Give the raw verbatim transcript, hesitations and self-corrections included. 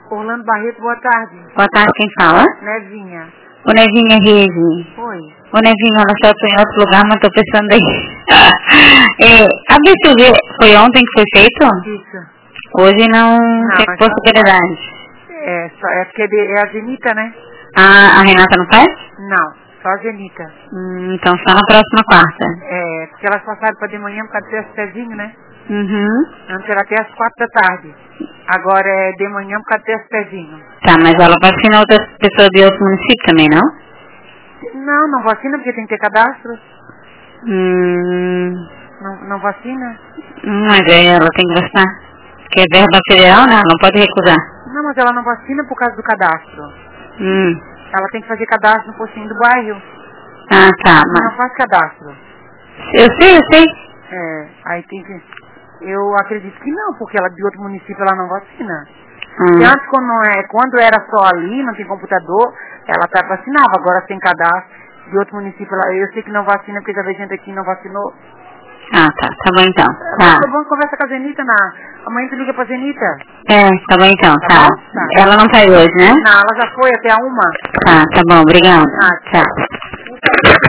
Orlando Barreto, boa tarde. Boa tarde, quem fala? Nevinha. Ô Nevinha, Regi. Oi. Ô Nevinha, olha só, eu tô em outro lugar, mas tô pensando aí. é, a B C V foi ontem que foi feito? Isso. Hoje não, Não, tem mas possibilidade. É, só, é porque é de- é a Zenita, né? Ah, a Renata não faz? Não, só a Zenita. Hum, então só na próxima quarta. É, porque elas passaram para de manhã por causa do testezinho, né? Uhum. Antes era até às quatro da tarde. Agora é de manhã por causa do testezinho. Tá, mas ela vacina outras pessoas de outro município também, não? Não, não vacina porque tem que ter cadastro. Hum, Não, não vacina? mas aí ela tem que vacinar. Porque é verba federal, né? Não pode recusar. Não, mas ela não vacina por causa do cadastro. Hum. Ela tem que fazer cadastro no postinho do bairro. Ah, tá. Não Mas... faz cadastro. Eu sei, eu sei. É, aí tem que... Eu acredito que não, porque ela de outro município ela não vacina. Hum. E antes, quando, não é, quando era só ali, não tem computador, ela até vacinava. Agora sem cadastro de outro município, ela, eu sei que não vacina, porque já veio gente aqui que não vacinou. Ah, tá. Tá bom então. Mas Tá. tá bom, conversa com a Zenita, na... amanhã tu liga pra Zenita. É, tá bom então. Tá Tá. bom? Tá. Ela não tá aí hoje, né? Não, ela já foi até a uma. Tá, tá bom. Obrigada. Ah, Tchau.